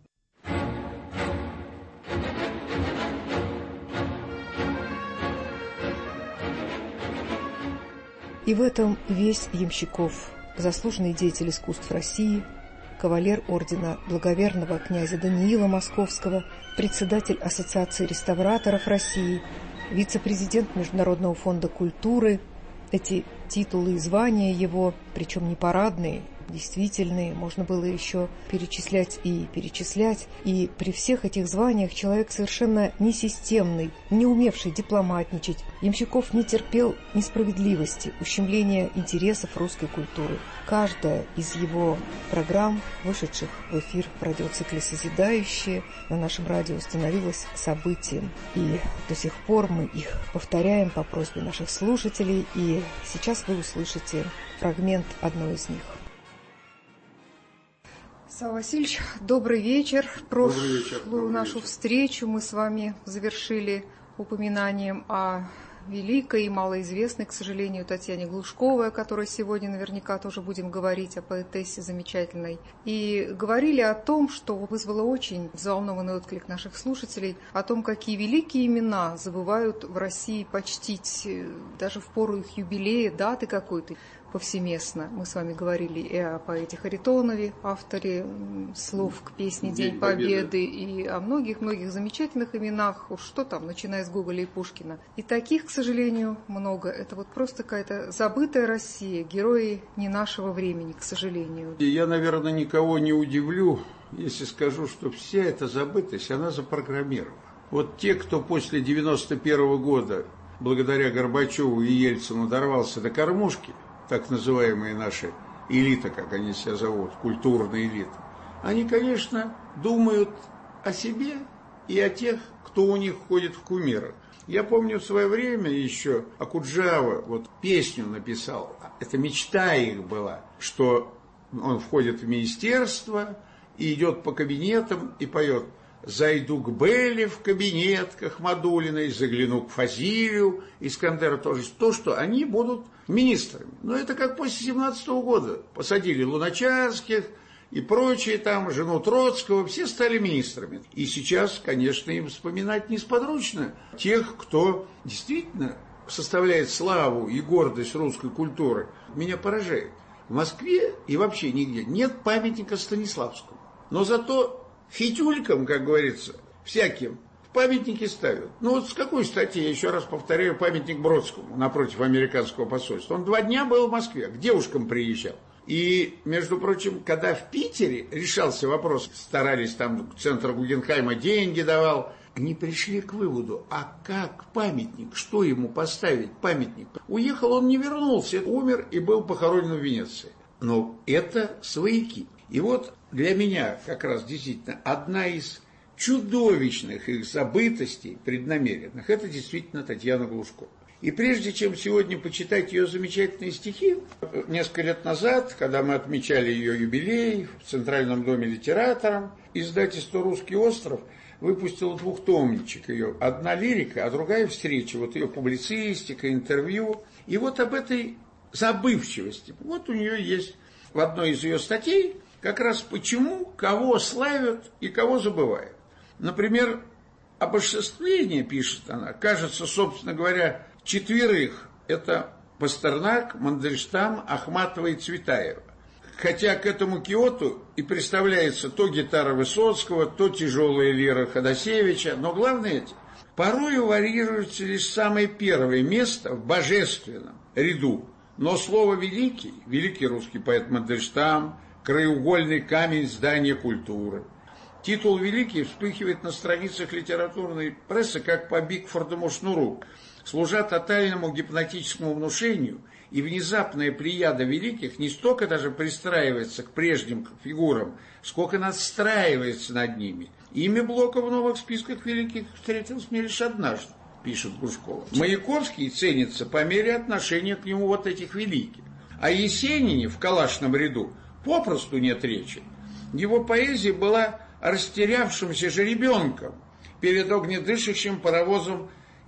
И в этом весь Ямщиков, заслуженный деятель искусств России, кавалер ордена благоверного князя Даниила Московского, председатель Ассоциации реставраторов России, вице-президент Международного фонда культуры. Эти титулы и звания его, причем не парадные, действительные, можно было еще перечислять и перечислять. И при всех этих званиях человек совершенно несистемный, не умевший дипломатничать. Ямщиков не терпел несправедливости, ущемления интересов русской культуры. Каждая из его программ, вышедших в эфир в радиоцикле «Созидающие», на нашем радио становилась событием. И до сих пор мы их повторяем по просьбе наших слушателей. И сейчас вы услышите фрагмент одной из них. Савва Васильевич, добрый вечер. Прошлую нашу встречу мы с вами завершили упоминанием о великой и малоизвестной, к сожалению, Татьяне Глушковой, о которой сегодня наверняка тоже будем говорить, о поэтессе замечательной. И говорили о том, что вызвало очень взволнованный отклик наших слушателей, о том, какие великие имена забывают в России почтить даже в пору их юбилея, даты какой-то. Повсеместно. Мы с вами говорили и о поэте Харитонове, авторе слов к песне «День Победы», и о многих-многих замечательных именах, уж что там, начиная с Гоголя и Пушкина. И таких, к сожалению, много. Это вот просто какая-то забытая Россия, герои не нашего времени, к сожалению. И я, наверное, никого не удивлю, если скажу, что вся эта забытость, она запрограммирована. Вот те, кто после 91 года, благодаря Горбачеву и Ельцину, дорвался до кормушки, так называемые наши элита, как они себя зовут, культурная элита, они, конечно, думают о себе и о тех, кто у них ходит в кумирах. Я помню в свое время еще Окуджава вот песню написал, это мечта их была, что он входит в министерство и идет по кабинетам и поет: «Зайду к Белле в кабинет, к Ахмадулиной, загляну к Фазилию, Искандеру тоже». То, что они будут министрами. Но это как после 17 года. Посадили Луначарских и прочие там, жену Троцкого, все стали министрами. И сейчас, конечно, им вспоминать несподручно тех, кто действительно составляет славу и гордость русской культуры. Меня поражает. В Москве и вообще нигде нет памятника Станиславскому. Но зато фитюлькам, как говорится, всяким памятники ставят. Ну вот с какой стати, я еще раз повторяю, памятник Бродскому напротив американского посольства. Он 2 дня был в Москве, к девушкам приезжал. И, между прочим, когда в Питере решался вопрос, старались там, центр Гугенхайма деньги давал, они пришли к выводу, а как памятник, что ему поставить памятник? Уехал, он не вернулся, умер и был похоронен в Венеции. Но это свояки. И вот для меня как раз действительно одна из чудовищных их забытостей преднамеренных — это действительно Татьяна Глушкова. И прежде чем сегодня почитать ее замечательные стихи, несколько лет назад, когда мы отмечали ее юбилей в Центральном доме литераторов, издательство «Русский остров» выпустило двухтомничек ее. Одна лирика, а другая встреча. Вот ее публицистика, интервью. И вот об этой забывчивости. Вот у нее есть в одной из ее статей как раз почему, кого славят и кого забывают. Например, обожествление, пишет она, кажется, собственно говоря, четверых. Это Пастернак, Мандельштам, Ахматова и Цветаева. Хотя к этому Киоту и представляется то гитара Высоцкого, то тяжелая лира Ходосевича, но главное эти. Порою варьируется лишь самое первое место в божественном ряду. Но слово «великий», великий русский поэт Мандельштам, краеугольный камень здания культуры. Титул «великий» вспыхивает на страницах литературной прессы, как по Бигфордовому шнуру, служа тотальному гипнотическому внушению, и внезапная плеяда великих не столько даже пристраивается к прежним фигурам, сколько надстраивается над ними. Имя Блока в новых списках великих встретилось мне лишь однажды, пишет Глушкова. Маяковский ценится по мере отношения к нему вот этих великих. О Есенине в калашном ряду попросту нет речи. Его поэзия была растерявшимся жеребенком перед огнедышащим паровозом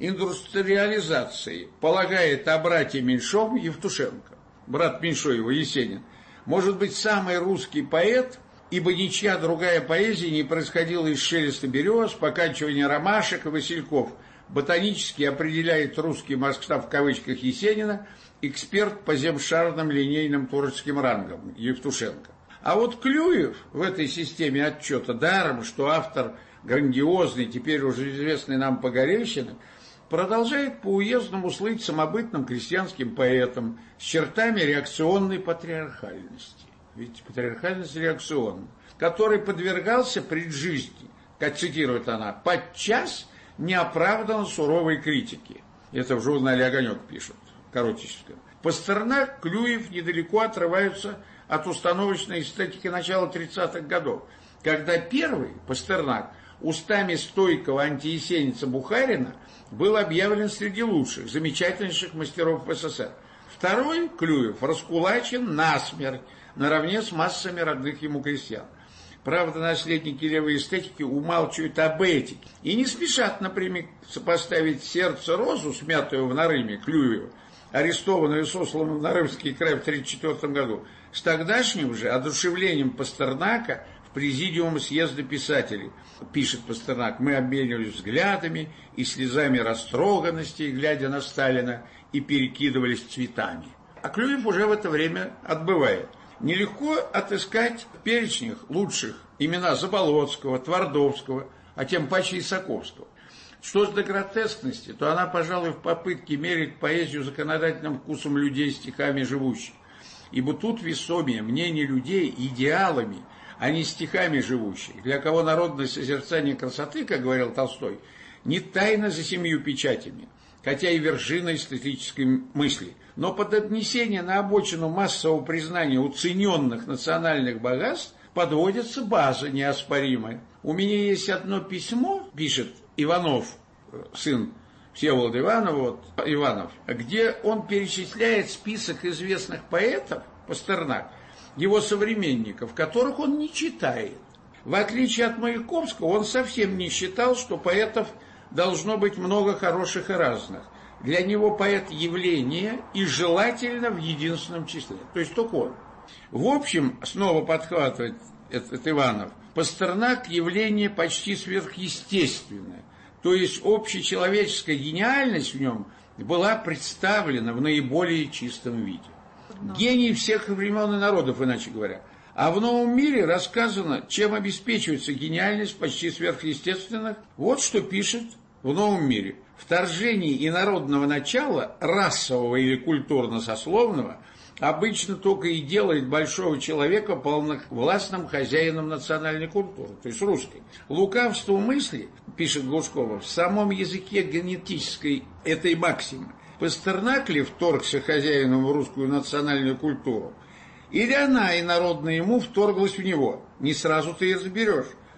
индустриализации, полагает о брате Меньшове Евтушенко. Брат Меньшова, Есенин, может быть самый русский поэт, ибо ничья другая поэзия не происходила из шелеста берез, покачивания ромашек и васильков. Ботанически определяет русский масштаб в кавычках Есенина эксперт по земшарным линейным творческим рангам Евтушенко. А вот Клюев в этой системе отчета, даром, что автор грандиозный, теперь уже известный нам Погорельщины, продолжает по-уездному слыть самобытным крестьянским поэтом с чертами реакционной патриархальности. Ведь патриархальность реакционна, который подвергался при жизни, как цитирует она, подчас неоправданно суровой критике. Это в журнале «Огонек» пишут, коротическое. Пастернак, Клюев недалеко отрываются от установочной эстетики начала 30-х годов, когда первый, Пастернак, устами стойкого антиесенинца Бухарина был объявлен среди лучших, замечательнейших мастеров СССР. Второй, Клюев, раскулачен насмерть, наравне с массами родных ему крестьян. Правда, наследники левой эстетики умалчивают об этике и не спешат напрямик сопоставить «Сердце розу», смятую в Нарыме, Клюева, арестованную и сосланную в Нарымский край в 1934 году, с тогдашним же одушевлением Пастернака в президиум съезда писателей. Пишет Пастернак: мы обменивались взглядами и слезами растроганности, глядя на Сталина, и перекидывались цветами. А Клюев уже в это время отбывает. Нелегко отыскать в перечнях лучших имена Заболоцкого, Твардовского, а тем паче Исаковского. Что ж до гротескности, то она, пожалуй, в попытке мерить поэзию законодательным вкусом людей стихами живущих. Ибо тут весомее мнение людей идеалами, а не стихами живущих, для кого народное созерцание красоты, как говорил Толстой, не тайна за 7 печатями, хотя и вершина эстетической мысли. Но под отнесение на обочину массового признания уцененных национальных богатств подводится база неоспоримая. У меня есть одно письмо, пишет Иванов, сын Всеволода Иванова, Иванов, где он перечисляет список известных поэтов, Пастернак, его современников, которых он не читает. В отличие от Маяковского, он совсем не считал, что поэтов должно быть много хороших и разных. Для него поэт – явление и желательно в единственном числе. То есть только он. В общем, снова подхватывает этот Иванов, Пастернак – явление почти сверхъестественное. То есть общечеловеческая гениальность в нем была представлена в наиболее чистом виде. Гений всех времен и народов, иначе говоря. А в новом мире рассказано, чем обеспечивается гениальность почти сверхъестественных. Вот что пишет в новом мире. Вторжение инородного начала, расового или культурно-сословного, обычно только и делает большого человека полновластным хозяином национальной культуры, то есть русской. Лукавство мысли, пишет Глушкова, в самом языке генетической этой максимы. Пастернак ли вторгся хозяином в русскую национальную культуру? Или она, инородная ему, вторглась в него? Не сразу ты и разберешь.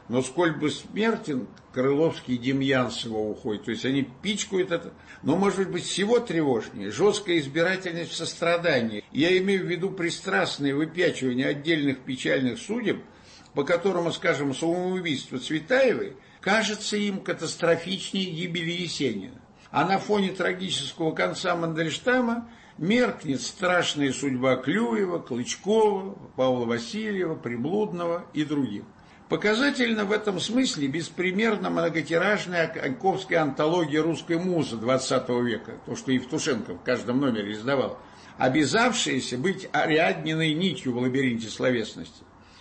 Но сколь бы смертен Крыловский и Демьянцева уходит, то есть они пичкают это. Но, может быть, всего тревожнее жесткая избирательность в сострадании. Я имею в виду пристрастное выпячивание отдельных печальных судеб, по которому, скажем, самоубийство Цветаевой кажется им катастрофичнее гибели Есенина. А на фоне трагического конца Мандельштама меркнет страшная судьба Клюева, Клычкова, Павла Васильева, Приблудного и других. Показательно в этом смысле беспримерно многотиражная Аньковская антология русской музы XX века, то, что Евтушенко в каждом номере издавал, обязавшаяся быть Ариадниной нитью в лабиринте словесности.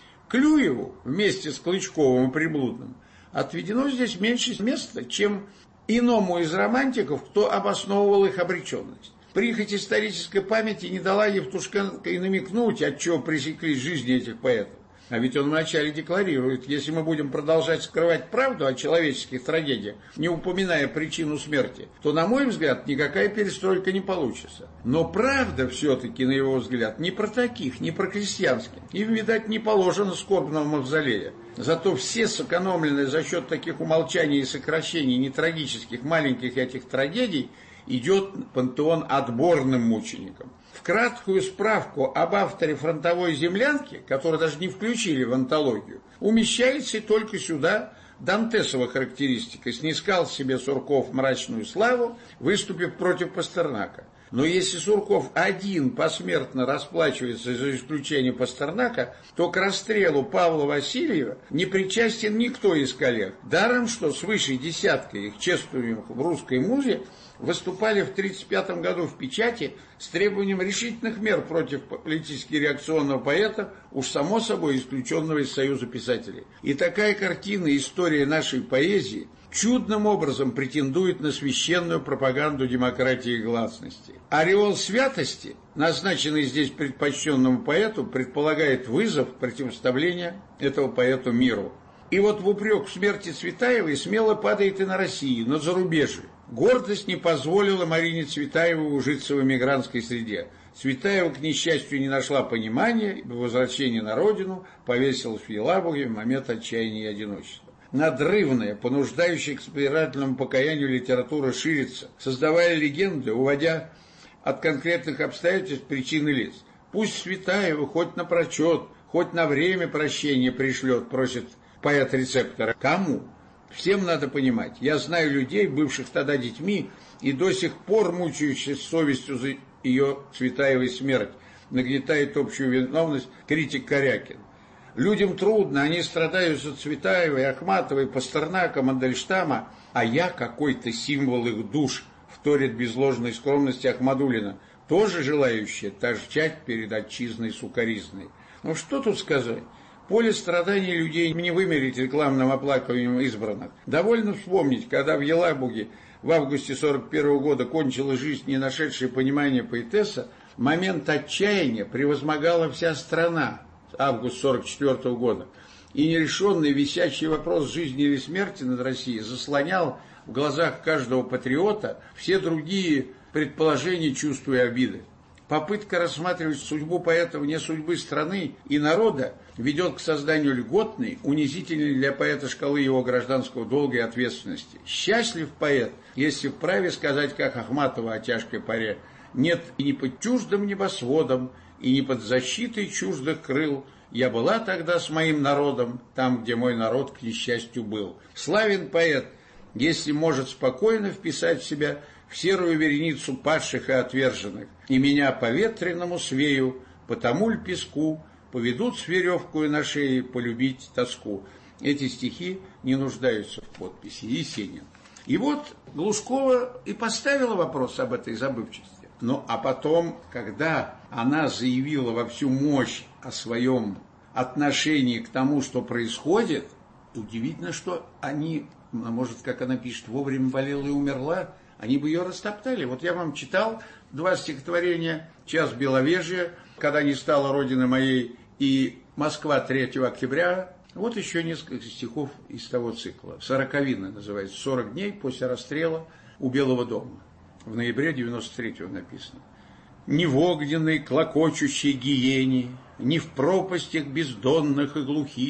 Клюеву вместе с Клычковым и Приблудным отведено здесь меньше места, чем иному из романтиков, кто обосновывал их обреченность. Прихоть исторической памяти не дала Евтушенко и намекнуть, от чего пресеклись жизни этих поэтов. А ведь он вначале декларирует, если мы будем продолжать скрывать правду о человеческих трагедиях, не упоминая причину смерти, то, на мой взгляд, никакая перестройка не получится. Но правда все-таки, на его взгляд, не про таких, не про крестьянских. Им, видать, не положено скорбного мавзолея. Зато все сэкономленные за счет таких умолчаний и сокращений нетрагических маленьких этих трагедий идет пантеон отборным мученикам. В краткую справку об авторе «Фронтовой землянки», которую даже не включили в антологию, умещается только сюда Дантесова характеристика: снискал себе Сурков мрачную славу, выступив против Пастернака. Но если Сурков один посмертно расплачивается за исключение Пастернака, то к расстрелу Павла Васильева не причастен никто из коллег. Даром, что свыше десятка их чествуемых в русской музе выступали в 1935 году в печати с требованием решительных мер против политически реакционного поэта, уж само собой исключенного из Союза писателей. И такая картина истории нашей поэзии чудным образом претендует на священную пропаганду демократии и гласности. Ореол святости, назначенный здесь предпочтенному поэту, предполагает вызов противоставления этого поэту миру. И вот в упрек в смерти Цветаевой смело падает и на Россию, на зарубежье. Гордость не позволила Марине Цветаевой ужиться в эмигрантской среде. Цветаева, к несчастью, не нашла понимания и по возвращении на родину повесилась в Елабуге в момент отчаяния и одиночества. Надрывная, понуждающая к собирательному покаянию литература ширится, создавая легенды, уводя от конкретных обстоятельств причин и лиц. Пусть Цветаева хоть напрочет, хоть на время прощения пришлет, просит поэт-рецептора. Кому? Всем надо понимать. Я знаю людей, бывших тогда детьми, и до сих пор мучающихся совестью за ее Цветаевой смерть, нагнетает общую виновность критик Корякин. Людям трудно, они страдают за Цветаевой, Ахматовой, Пастернака, Мандельштама, а я какой-то символ их душ, вторит без ложной скромности Ахмадуллина, тоже желающая торчать перед отчизной сукоризной. Ну что тут сказать? Поле страданий людей не вымерить рекламным оплакиванием избранных. Довольно вспомнить, когда в Елабуге в августе 1941 года кончила жизнь не нашедшая понимания поэтесса, момент отчаяния превозмогала вся страна. Август 1944 года. И нерешенный висящий вопрос жизни или смерти над Россией заслонял в глазах каждого патриота все другие предположения, чувства и обиды. Попытка рассматривать судьбу поэта вне судьбы страны и народа ведет к созданию льготной, унизительной для поэта шкалы его гражданского долга и ответственности. Счастлив поэт, если вправе сказать, как Ахматова о тяжкой поре: «Нет, и не под чуждым небосводом, и не под защитой чуждых крыл я была тогда с моим народом, там, где мой народ, к несчастью, был». Славен поэт, если может спокойно вписать в себя в серую вереницу падших и отверженных. И меня по ветреному свею, по тому ль песку, поведут с веревкою на шее полюбить тоску. Эти стихи не нуждаются в подписи. Есенин. И вот Глушкова и поставила вопрос об этой забывчивости. Ну, а потом, когда она заявила во всю мощь о своем отношении к тому, что происходит, удивительно, что они, может, как она пишет, вовремя болела и умерла, они бы ее растоптали. Вот я вам читал 2 стихотворения: «Час Беловежья», «Когда не стала родина моей» и «Москва 3 октября». Вот еще несколько стихов из того цикла. «Сороковина» называется, 40 дней после расстрела у Белого дома. В ноябре 93-го написано. «Ни в огненной клокочущей гиене, ни в пропастях бездонных и глухих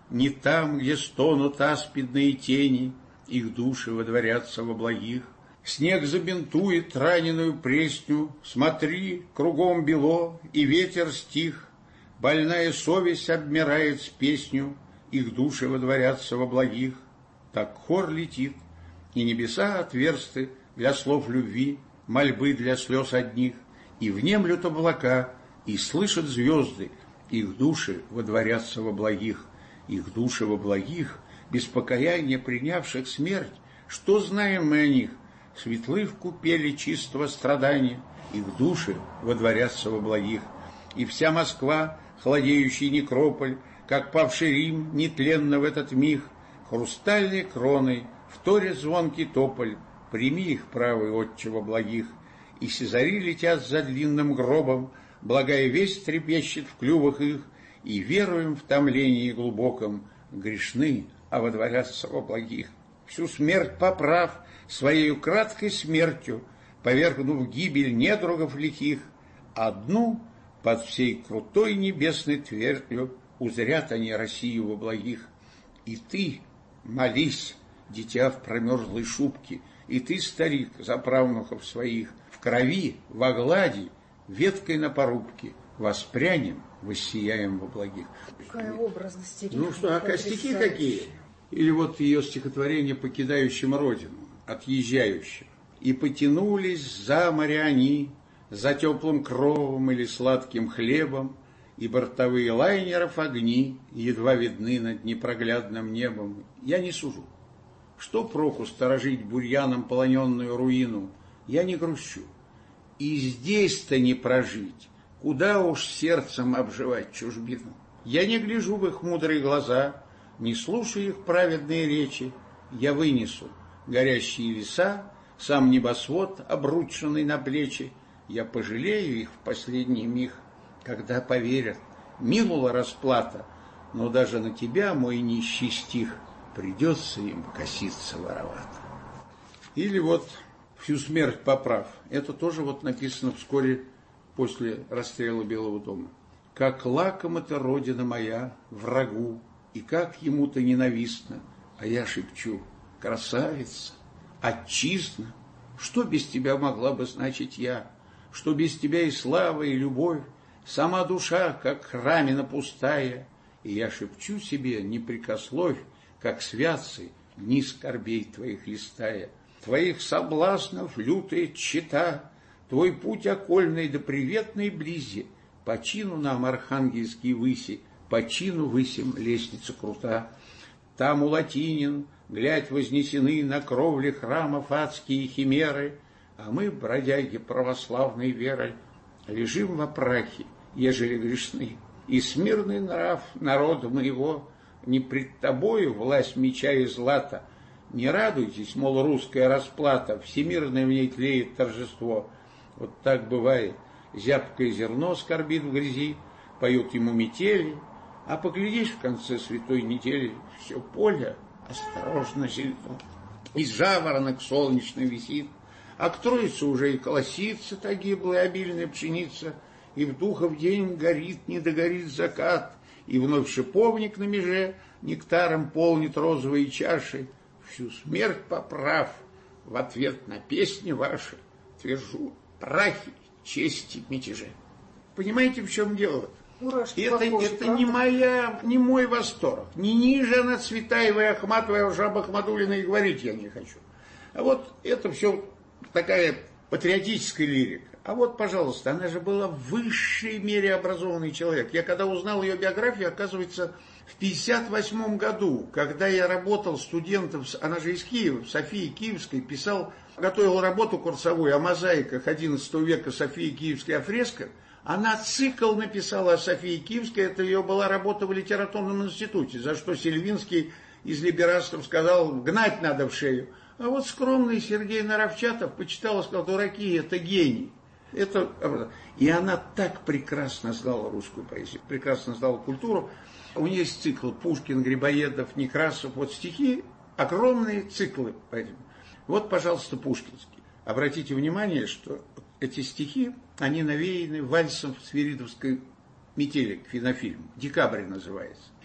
не там, где стонут аспидные тени, их души водворятся во благих. Снег забинтует раненую пресню, смотри, кругом бело, и ветер стих. Больная совесть обмирает с песню, их души водворятся во благих. Так хор летит, и небеса отверсты для слов любви, мольбы для слез одних, и внемлют облака, и слышат звезды, их души водворятся во благих. Их души во благих, без покаяния принявших смерть, что знаем мы о них? Светлы в купели чистого страдания, их души водворятся во благих. И вся Москва, холодеющий некрополь, как павший Рим, нетленно в этот миг, хрустальной кроной вторит звонкий тополь, прими их, правый отче, во благих. И сизари летят за длинным гробом, благая весть трепещет в клювах их, и веруем в томлении глубоком, грешны, а водворятся во благих. Всю смерть поправ своею краткой смертью, повергнув гибель недругов лихих, одну под всей крутой небесной твердью узрят они Россию во благих. И ты молись, дитя в промерзлой шубке, и ты, старик, за правнуков своих, в крови, во глади, веткой на порубке, воспрянем, воссияем во благих. Какая образность стиха. Ну что, а стихи какие? Или вот ее стихотворение «Покидающим родину», «Отъезжающим». «И потянулись за моря они, за теплым кровом или сладким хлебом, и бортовые лайнеров огни едва видны над непроглядным небом». Я не сужу. Что проку сторожить бурьяном полоненную руину? Я не грущу. И здесь-то не прожить, куда уж сердцем обживать чужбину. Я не гляжу в их мудрые глаза, не слушаю их праведные речи. Я вынесу горящие леса, сам небосвод, обрученный на плечи. Я пожалею их в последний миг, когда поверят, милула расплата, но даже на тебя, мой нищий стих, придется им коситься воровато. Или вот «Всю смерть поправ». Это тоже вот написано вскоре после расстрела Белого дома. «Как лакома-то родина моя врагу, и как ему-то ненавистно, а я шепчу: красавица, отчизна, что без тебя могла бы значить я, что без тебя и слава, и любовь, сама душа, как рамена пустая, и я шепчу себе, не прикословь, как святцы, дни скорбей твоих листая, твоих соблазнов лютая чета, твой путь окольный до приветной близи, по чину нам архангельские выси, по чину высим лестница крута. Там у латинин, глядь, вознесены на кровле храмов адские химеры, а мы, бродяги православной верой, лежим во прахе, ежели грешны, и смирный нрав народа моего не пред тобою власть меча и злата. Не радуйтесь, мол, русская расплата, всемирное в ней тлеет торжество. Вот так бывает. Зябкое зерно скорбит в грязи, поют ему метели, а поглядишь в конце святой недели, все поле осторожно зелено. И жаворонок солнечный висит, а к Троице уже и колосится та гиблая обильная пшеница, и в духов день горит, не догорит закат, и вновь шиповник на меже нектаром полнит розовые чаши. Всю смерть поправ, в ответ на песни ваши твержу прахи, чести, мятеже. Понимаете, в чем дело? Это не мой восторг. Не ниже она Цветаевой, Ахматовой, Жаба Ахмадулиной и говорить я не хочу. А вот это все такая патриотическая лирика. А вот, пожалуйста, она же была в высшей мере образованный человек. Я когда узнал ее биографию, оказывается, в 1958 году, когда я работал студентом, она же из Киева, в Софии Киевской, готовил работу курсовую о мозаиках XI века Софии Киевской, о фресках, она цикл написала о Софии Киевской, это ее была работа в литературном институте, за что Сильвинский из либерастов сказал, гнать надо в шею. А вот скромный Сергей Наровчатов почитал и сказал, дураки, это гений. И она так прекрасно знала русскую поэзию, прекрасно знала культуру. У нее есть цикл Пушкин, Грибоедов, Некрасов. Вот стихи, огромные циклы. Вот, пожалуйста, пушкинский. Обратите внимание, что эти стихи, они навеяны вальсом в свиридовской метели, кинофильм. «Декабрь» называется.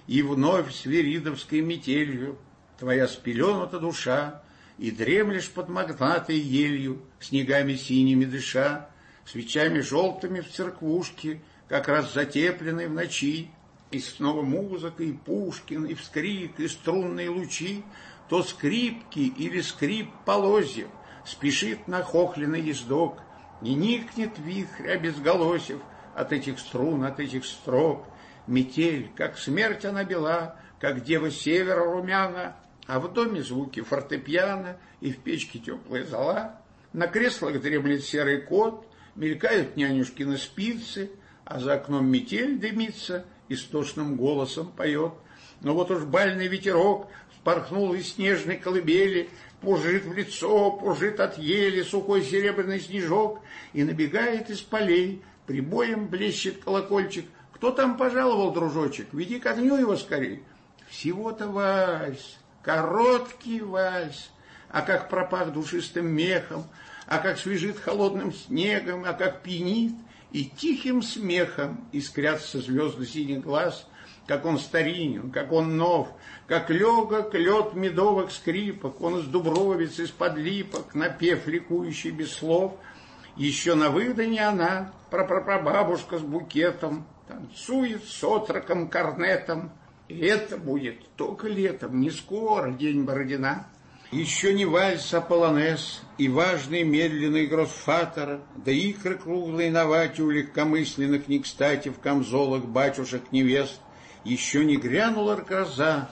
И вновь свиридовской метелью твоя спеленута душа, и дремлешь под магнатой елью, снегами синими дыша, свечами желтыми в церквушке, как раз затепленной в ночи, и снова музыка, и Пушкин, и вскрик, и струнные лучи, то скрипки или скрип полозьев, спешит нахохленный ездок, и никнет вихрь обезголосев от этих струн, от этих строк. Метель, как смерть она бела, как дева севера румяна, а в доме звуки фортепиано, и в печке теплая зола. На креслах дремлет серый кот, мелькают нянюшкины спицы, а за окном метель дымится, истошным голосом поет. Но вот уж бальный ветерок впорхнул из снежной колыбели, пужит в лицо, пужит от ели сухой серебряный снежок, и набегает из полей, прибоем блещет колокольчик. Кто там пожаловал, дружочек? Веди к огню его скорей. Всего-то вальс, короткий вальс, а как пропах душистым мехом, а как свежит холодным снегом, а как пьянит, и тихим смехом искрятся звезды синих глаз, как он старинен, как он нов, как легок лед медовых скрипок, он из дубровиц, из-под липок, напев ликующий без слов. Еще на выдане она, прапрапрабабушка с букетом, танцует с отроком корнетом. И это будет только летом, не скоро, день Бородина. Еще не вальс, а полонез, и важный медленный гроссфатер, да икры круглые на вате у легкомысленных не кстати в камзолах батюшек-невест. Еще не грянула гроза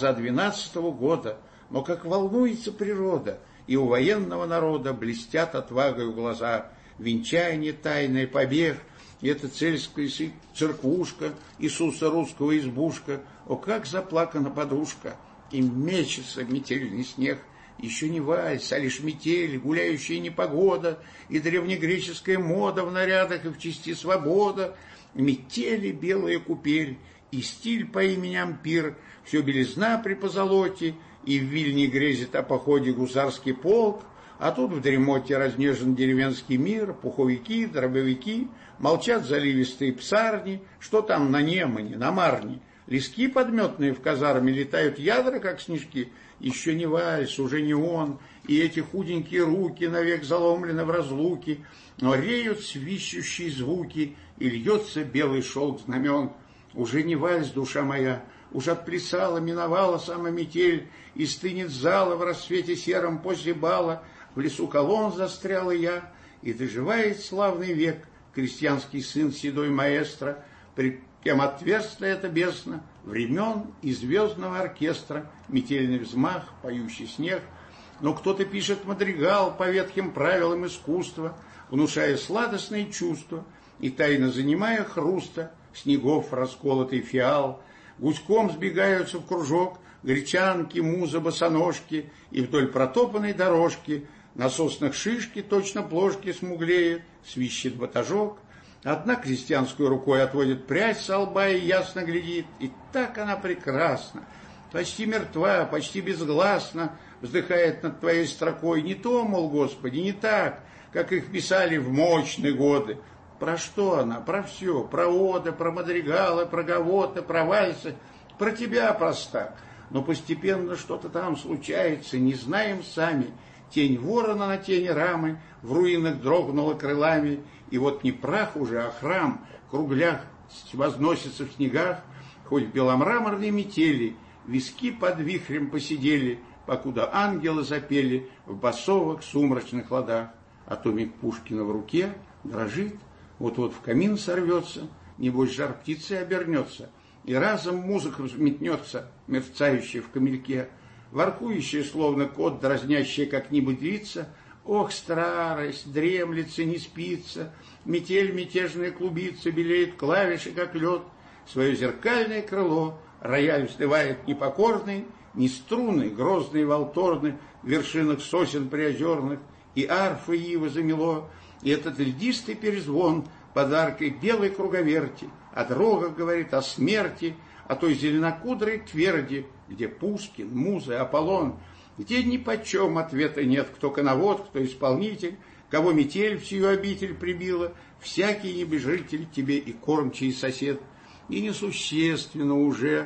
12-го года, но как волнуется природа, и у военного народа блестят отвагою глаза. Венчание тайное, побег, и эта цельская церквушка, Иисуса русского избушка, о, как заплакана подушка, и мечется метельный снег. Еще не вальс, а лишь метель, гуляющая непогода, и древнегреческая мода в нарядах и в чести свобода. Метели белая купель, и стиль по имени Ампир, все белизна при позолоте, и в Вильне грезит о походе гусарский полк, а тут в дремоте разнежен деревенский мир, пуховики, дробовики, молчат заливистые псарни, что там на Немане, на Марне. Лески подметные в казарме летают ядра, как снежки. Еще не вальс, уже не он, и эти худенькие руки навек заломлены в разлуке, но реют свищущие звуки, и льется белый шелк знамен. Уже не вальс, душа моя, уж отплясала, миновала сама метель, и стынет зала в рассвете сером после бала. В лесу колонн застряла я, и доживает славный век крестьянский сын седой маэстро, при кем отверстая эта бездна времен и звездного оркестра, метельный взмах, поющий снег. Но кто-то пишет мадригал по ветхим правилам искусства, внушая сладостные чувства и тайно занимая хруста снегов расколотый фиал. Гуськом сбегаются в кружок гречанки, муза, босоножки, и вдоль протопанной дорожки на соснах шишки точно плошки смуглеет, свищет батажок. Одна крестьянскую рукой отводит прядь со лба и ясно глядит, и так она прекрасна, почти мертва, почти безгласно вздыхает над твоей строкой. Не то, мол, Господи, не так, как их писали в мощные годы. Про что она? Про все. Про оды, про мадригалы, про гавоты, про вальсы. Про тебя проста. Но постепенно что-то там случается, не знаем сами. Тень ворона на тени рамы в руинах дрогнула крылами, и вот не прах уже, а храм в круглях возносится в снегах, хоть в беломраморной метели виски под вихрем посидели, покуда ангелы запели в басовых сумрачных ладах. А томик Пушкина в руке дрожит, вот-вот в камин сорвется, небось жар птицы обернется, и разом музыка взметнется, мерцающая в камельке, воркующая, словно кот, дразнящая как-нибудь девица. Ох, старость, дремлется, не спится, метель мятежная клубится, белеет клавиши, как лед, свое зеркальное крыло рояль вздывает непокорный, ни струны, грозные валторны в вершинах сосен приозерных, и арфы ива замело, и этот льдистый перезвон подаркой белой круговерти от рога говорит о смерти, о той зеленокудрой тверди, где Пушкин, Муза, Аполлон, где нипочем ответа нет, кто коновод, кто исполнитель, кого метель в сию обитель прибила, всякий небежитель тебе и кормчий сосед. И несущественно уже,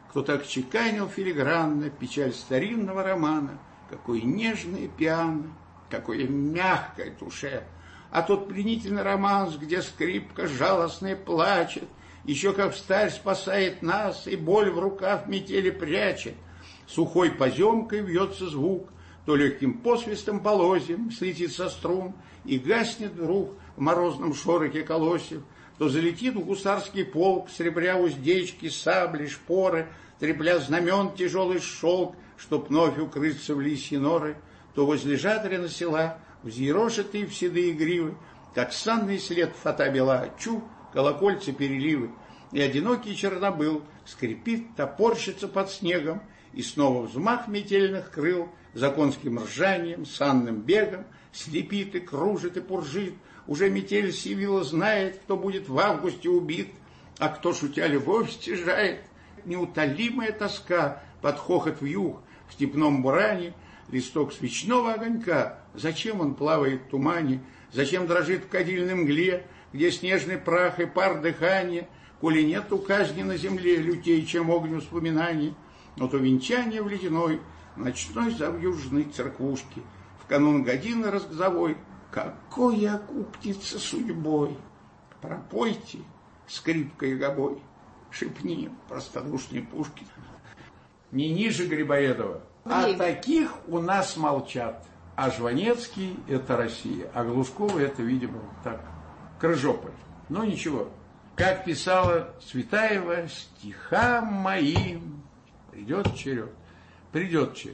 кто так чеканил филигранно печаль старинного романа, какое нежное пиано, какое мягкое душе. А тот пленительный романс, где скрипка жалостная плачет, еще как встарь спасает нас и боль в рукав метели прячет. Сухой поземкой вьется звук, то легким посвистом полозьем слетит со струн и гаснет вдруг в морозном шорохе колосьев, то залетит в гусарский полк, сребря уздечки, сабли, шпоры, трепля знамен тяжелый шелк, чтоб вновь укрыться в лисьи норы, то возле Жадрина села, взъерошитые в седые гривы, как санный след фата бела, чу, колокольцы переливы, и одинокий чернобыл скрипит, топорщится под снегом, и снова взмах метельных крыл, за конским ржанием, санным бегом, слепит и кружит и пуржит. Уже метель Сивила знает, кто будет в августе убит, а кто, шутя, любовь стяжает. Неутолимая тоска под хохот вьюг, в степном буране листок свечного огонька. Зачем он плавает в тумане, зачем дрожит в кадильной мгле, где снежный прах и пар дыхания, коли нет у казни на земле лютей, чем огню вспоминаний. Но то венчание в ледяной, ночной завьюжной церквушке, в канун годины разгрозовой, какой окупница судьбой! Пропойте скрипкой и гобой, шепни простодушный Пушкин. Не ниже Грибоедова. О таких у нас молчат. А Жванецкий – это Россия, а Глушкова – это, видимо, так, Крыжополь. Но ничего. Как писала Цветаева, стихам моим придет черед. Придет черед.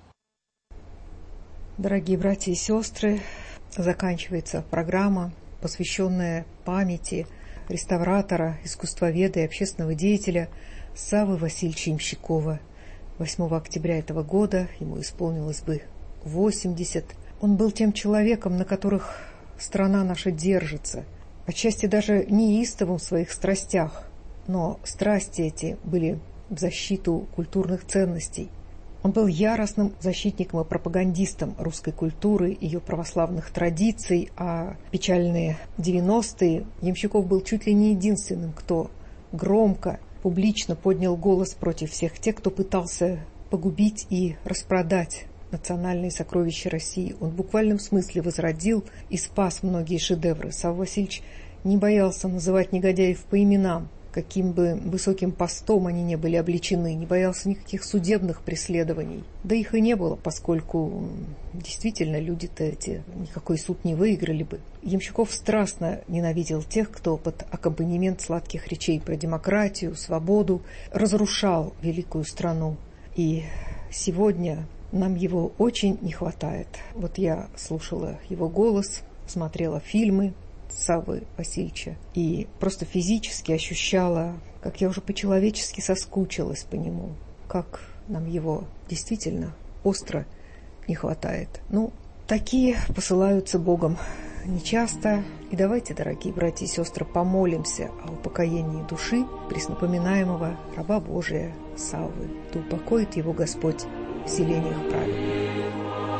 Дорогие братья и сестры, заканчивается программа, посвященная памяти реставратора, искусствоведа и общественного деятеля Саввы Васильевича Ямщикова. 8 октября этого года ему исполнилось бы 80. Он был тем человеком, на которых страна наша держится, отчасти даже неистовым в своих страстях, но страсти эти были в защиту культурных ценностей. Он был яростным защитником и пропагандистом русской культуры, ее православных традиций, а печальные 90-е Ямщиков был чуть ли не единственным, кто громко, публично поднял голос против всех тех, кто пытался погубить и распродать национальные сокровища России. Он в буквальном смысле возродил и спас многие шедевры. Савва Васильевич не боялся называть негодяев по именам, каким бы высоким постом они не были обличены, не боялся никаких судебных преследований. Да их и не было, поскольку действительно люди-то эти никакой суд не выиграли бы. Ямщиков страстно ненавидел тех, кто под аккомпанемент сладких речей про демократию, свободу разрушал великую страну. И сегодня нам его очень не хватает. Вот я слушала его голос, смотрела фильмы Саввы Васильевича и просто физически ощущала, как я уже по-человечески соскучилась по нему, как нам его действительно остро не хватает. Ну, такие посылаются Богом нечасто. И давайте, дорогие братья и сестры, помолимся о упокоении души преснопоминаемого раба Божия Саввы. Да упокоит его Господь в селениях праведных.